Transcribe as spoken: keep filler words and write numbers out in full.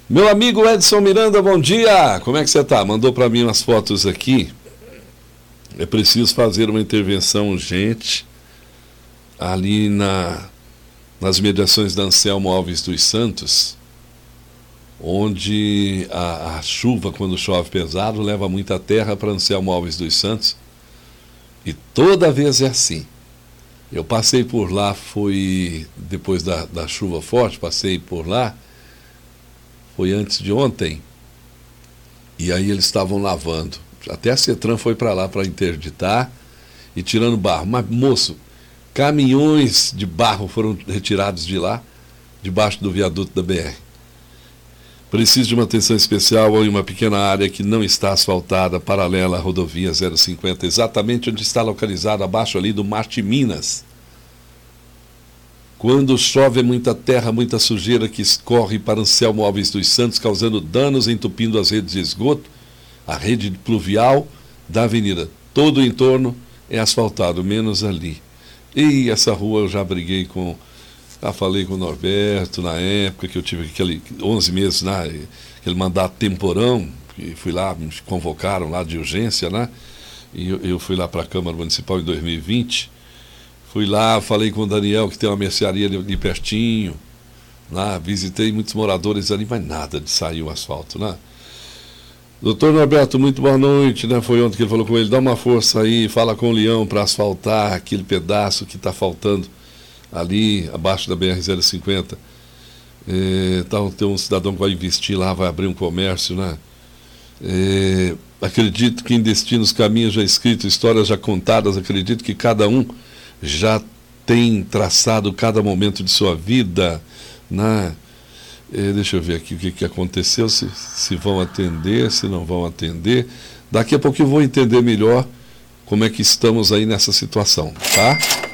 Meu amigo Edson Miranda, bom dia! Como é que você está? Mandou para mim umas fotos aqui. É preciso fazer uma intervenção urgente ali na, nas mediações da Anselmo Alves dos Santos, onde a, a chuva, quando chove pesado, leva muita terra para Anselmo Alves dos Santos, e toda vez é assim. Eu passei por lá, foi depois da, da chuva forte, passei por lá, foi antes de ontem, e aí eles estavam lavando. Até a CETRAN foi para lá para interditar e tirando barro. Mas, moço, caminhões de barro foram retirados de lá, debaixo do viaduto da B R. Preciso de uma atenção especial em uma pequena área que não está asfaltada, paralela à rodovia zero cinquenta, exatamente onde está localizado, abaixo ali do Marte Minas. Quando chove é muita terra, muita sujeira que escorre para Anselmo Alves dos Santos, causando danos, entupindo as redes de esgoto, a rede pluvial da avenida. Todo o entorno é asfaltado, menos ali. E essa rua eu já briguei com... Já falei com o Norberto na época que eu tive aquele onze meses, né, aquele mandato temporão, que fui lá, me convocaram lá de urgência, né? E eu, eu fui lá para a Câmara Municipal em dois mil e vinte. Fui lá, falei com o Daniel, que tem uma mercearia ali, ali pertinho. Lá, visitei muitos moradores ali, mas nada de sair o asfalto, né? Doutor Norberto, muito boa noite, né? Foi ontem que ele falou com ele, dá uma força aí, fala com o Leão para asfaltar aquele pedaço que está faltando ali abaixo da B R zero cinquenta. É, tá, tem um cidadão que vai investir lá, vai abrir um comércio, né? É, acredito que em destinos, caminhos já escritos, histórias já contadas, acredito que cada um já tem traçado cada momento de sua vida, né? É, deixa eu ver aqui o que, que aconteceu, se, se vão atender, se não vão atender. Daqui a pouco eu vou entender melhor como é que estamos aí nessa situação, tá?